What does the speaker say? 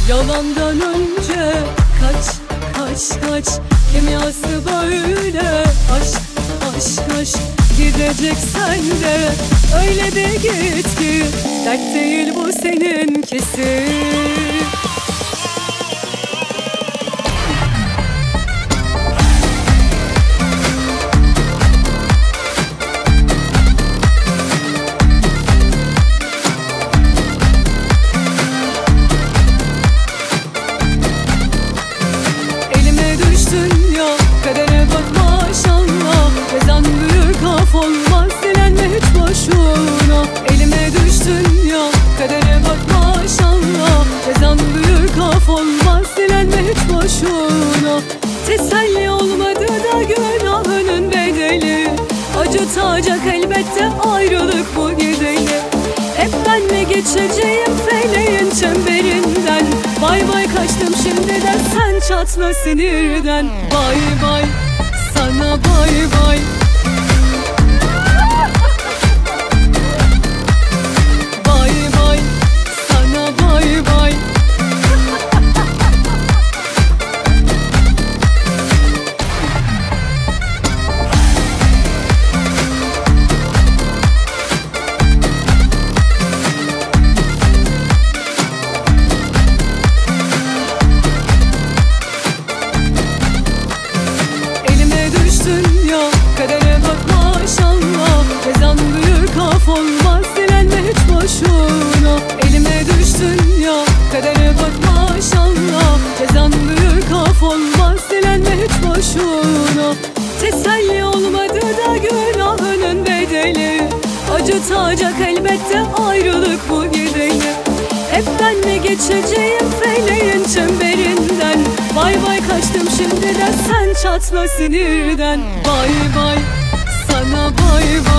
Yalandan önce kaç, kaç, kaç. Kimyası böyle aşk, aşk, aşk. Gideceksen de öyle de git ki dert değil bu seninkisi. Kadere bak maşallah, cezan büyük af olmaz, dilenme hiç boşuna. Elime düştün ya, kadere bak maşallah, cezan büyük af olmaz, dilenme hiç boşuna. Teselli olmadı da günahının bedeli, acıtacak elbette ayrılık bu gideli. Hep ben mi geçeceğim feleğin çemberinden? Bay bay kaçtım şimdiden, sen çatla sinirden. Bay bay, sana bay bay. Bay bay, sana bay bay. Kadere bak maşallah, cezan büyük af olmaz, dilenme hiç boşuna. Elime düştün ya, kadere bak maşallah, cezan büyük af olmaz, dilenme hiç boşuna. Teselli olmadı da günahının bedeli, acıtacak elbette ayrılık bu gideli. Hep ben mi geçeceğim feleğin çemberinden? Bay bay kaçtım şimdiden, sen çatla sinirden. Bay bay, sana bay bay.